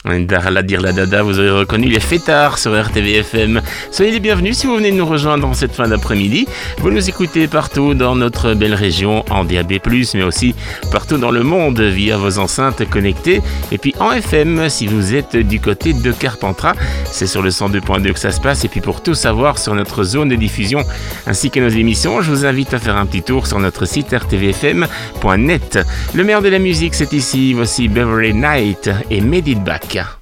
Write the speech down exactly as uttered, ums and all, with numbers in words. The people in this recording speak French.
Darla dire la dada, vous aurez reconnu les fêtards sur R T V F M. Soyez les bienvenus si vous venez de nous rejoindre en cette fin d'après-midi. Vous nous écoutez partout dans notre belle région en D A B plus, mais aussi partout dans le monde via vos enceintes connectées. Et puis en F M, si vous êtes du côté de Carpentras, c'est sur le cent deux point deux que ça se passe. Et puis pour tout savoir sur notre zone de diffusion ainsi que nos émissions, je vous invite à faire un petit tour sur notre site r t v f m point net. Le meilleur de la musique, c'est ici. Voici Beverly Knight et Made It Back.